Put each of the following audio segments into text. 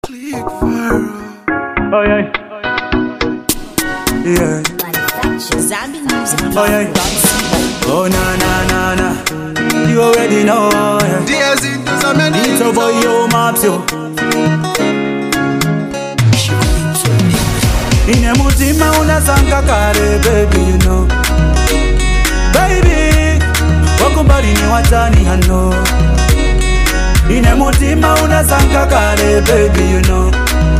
Oh yeah. Yeah. Zambi music. Oh yeah. Oh na na na na. You already know. Yeah. It's a boy yo maps yo. Ine mutima unazanga kare baby you know. Baby wakumbali ni watani hano. Ine mutima unazanga kare baby you know.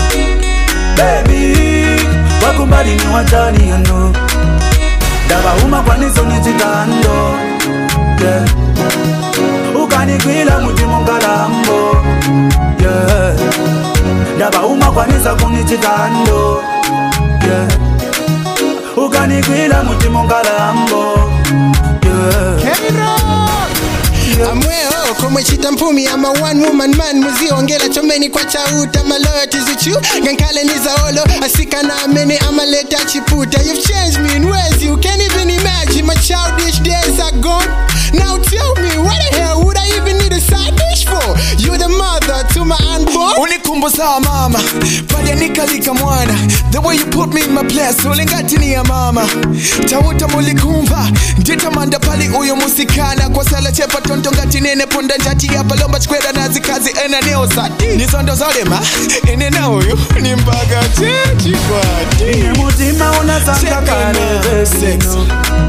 Baby wakumbali ni watani hano. Daba uma kwaniso ni chitando. Yeah. Ukanikwila mutima ngalambo. Yeah. Daba uma kwanisa kuni chitando. Yeah. Ukanikwila mutima ngalambo. Yeah. Amweo kama chita mpumi ama one woman man muziongela chomeni kwa chauta my loyalty is with you gankale nizaolo asika na amene ama leta chiputa. You've changed me in ways you can't even imagine. My childish days are gone. Now tell me what the hell would I even need a side dish for? You're the mother to my unborn. Unikumbusa mama pale nikalika mwana. The way you put me in my place ulingati ya mama. Tauta mulikumba ndita manda pali uyo musikana kwa sala chepa tonto ngati nene ponda njati ya palomba chikweda nazi kazi ena neo sati. Nizondo zolema ene na uyu ni mbaga chechi kwa ti. Ine mutima unazanga kare baby no.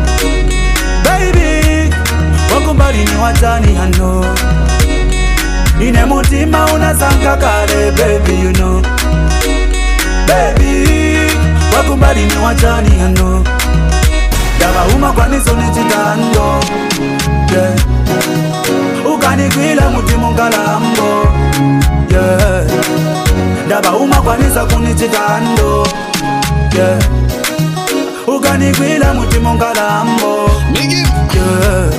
Baby wakumbali ni watani hano. Ine mutima unazanga kare baby you know. Baby wakumbali ni watani hano. Daba uma kwaniso ni chitando. Yeah. Ukanikwila mutima ngalambo. Yeah. Daba uma kwanisa kuni chitando. Yeah. Ukanikwila mutima ngalambo. Yeah.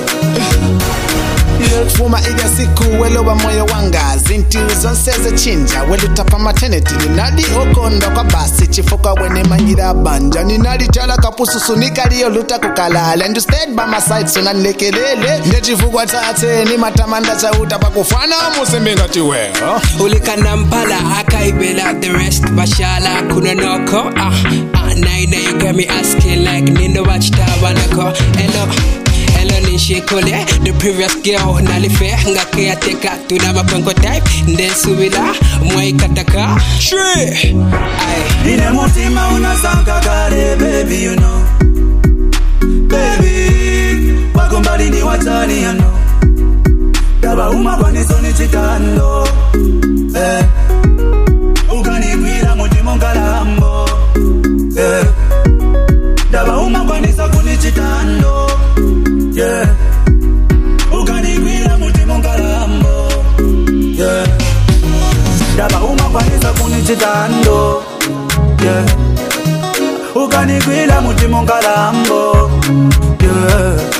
Fuma iga siku welo wa moyo wanga zinti zonseze chinja welu tapa maternity. Ninadi okondo kwa basi chifuka wene mangira banja. Ninadi chala kapususu nikaliyo luta kukalala. And you stayed by my side suna nilekelele. Ndejifugwa tate ni matamanda cha utapa kufana musembenga tiweo. Ulika nampala akaibela the rest bashala kuna noko. Now you got me asking like Nindo Watchtower nako. Hello nishikole the previous girl nalife ngake ateka tuna mapengo type ndensubila mwai kataka shre ai ine mutima unazanga kare baby you know. Baby wakumbali ni watani hano. Daba uma kwaniso ni chitando. Ukanikwila mutima ngalambo. Daba uma kwanisa kuni chitando. Yeah. Ukanikwila mutima ngalambo. Yeah. Daba uma kwanisa kuni chitando. Yeah. Ukanikwila mutima ngalambo. Yeah.